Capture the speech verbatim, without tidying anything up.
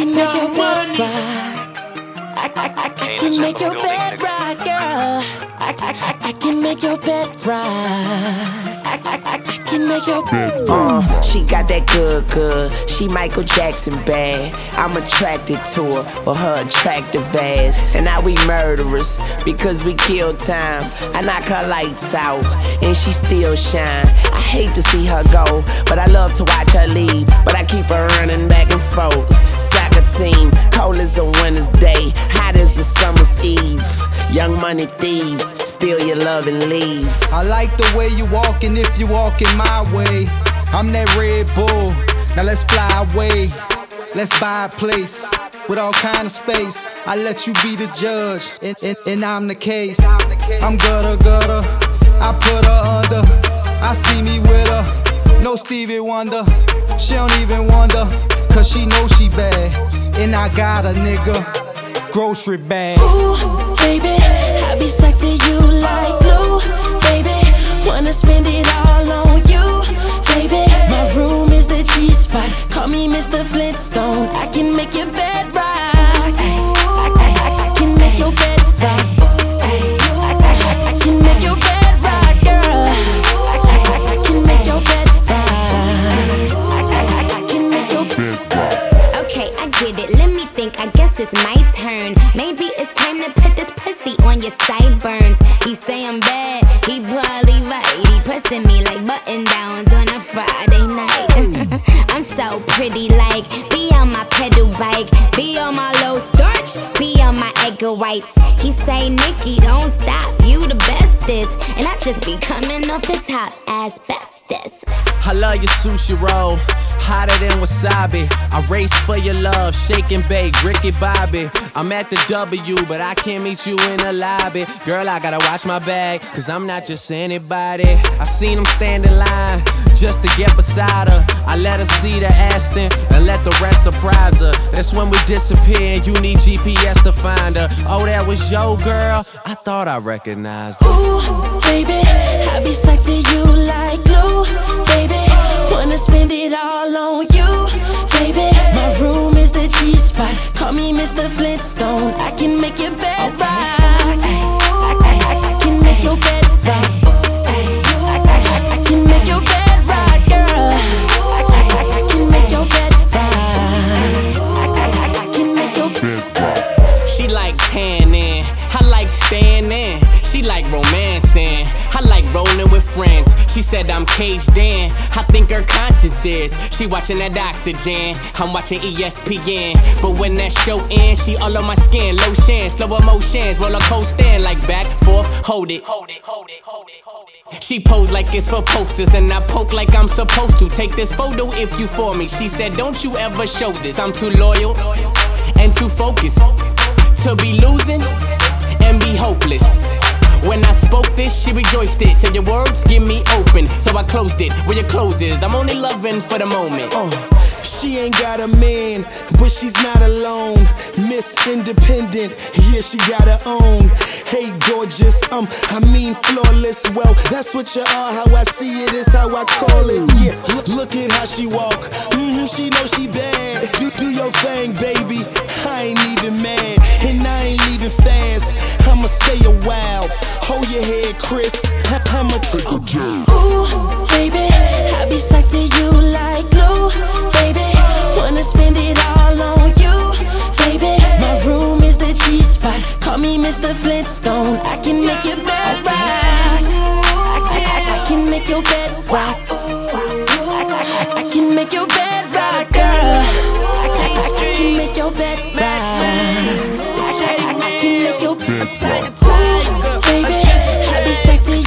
can make your bed rock. I, I, I, I can make your bed rock, girl. I, I, I, I can make your bed rock. I, I, I, I can make your bed rock. Uh, she got that good, good. She Michael Jackson bad. I'm attracted to her with her attractive ass. And now we murderers because we kill time. I knock her lights out and she still shine. I hate to see her go, but I love to watch her leave. But I keep her running back and forth. Soccer team, cold as a winter's day, hot as a summer's eve. Young money thieves, steal your love and leave. I like the way you walkin' if you walkin' my way. I'm that Red Bull, now let's fly away. Let's buy a place with all kind of space. I let you be the judge, and, and, and I'm the case. I'm gutter, gutter, I put her under. I see me with her, no Stevie Wonder. She don't even wonder, cause she know she bad. And I got a nigga, grocery bag. Ooh, baby, I be stuck to you like glue. Baby, wanna spend it all on you. Baby, my room is the G-spot. Call me Mister Flintstone. I can make your bed rock. I, I, I, I can make your bed rock. I, I, I can make your bed rock, girl. I, I, I can make your bed rock. I, I, I can make your bed rock. Okay, I get it. Let me think. I guess it's my turn. Maybe it's time to put this pussy on your sideburns. He say I'm bad. He probably right. He pressing me like button downs on a Friday night. I'm so pretty, like be on my pedal bike, be on my low starch, be on my egg whites. He say, Nikki, don't stop, you the bestest, and I just be coming off the top as bestest. I love your sushi roll, hotter than wasabi. I race for your love, shake and bake, Ricky Bobby. I'm at the W, but I can't meet you in the lobby. Girl, I gotta watch my bag, cause I'm not just anybody. I seen him stand in line, just to get beside her. I let her see the Aston, and let the rest surprise her. That's when we disappear, and you need G P S to find her. Oh, that was your girl? I thought I recognized her. Ooh, baby, I be stuck to you like glue. Baby, wanna spend it all on you. Baby, my room is the G-spot. Call me Mister Flintstone. I can make your bed rock. I, I, I, I can make your bed rock. I, I, I can make your bed rock, girl. I, I, I can make your bed rock. I, I, I can make your bed rock. She like tanning, I like staying in. She like romancing, I like rolling with friends. She said I'm caged in, I think her conscience is. She watching that Oxygen, I'm watching E S P N. But when that show ends, she all on my skin. Lotion, slow emotions, roller coaster like back, forth, hold it. Hold it, hold it, hold it, hold it. She posed like it's for posters, and I poke like I'm supposed to. Take this photo if you for me. She said, don't you ever show this. I'm too loyal and too focused to be losing and be hopeless. When I spoke this, she rejoiced it. Said your words give me open, so I closed it. Where your clothes is, I'm only loving for the moment. Uh, she ain't got a man, but she's not alone. Miss Independent, yeah, she got her own. Hey, gorgeous, um, I mean flawless. Well, that's what you are, how I see it is how I call it. Yeah, look at how she walk, mm-hmm, she know she bad. Do, do your thing, baby, I ain't even mad. And I ain't leaving fast, I'ma stay a while. Hold your head, Chris, I'ma take a jab. Ooh, baby, I be stuck to you like glue. Baby, wanna spend it all on you. Baby, my room is the G-spot. Call me Mister Flintstone. I can make your bed rock. I, I, I can make your bed rock. I, I, I can make your bed rock, girl. I, I, I can make your bed rock. I, I, I can make your bed rock. Baby, I be stuck to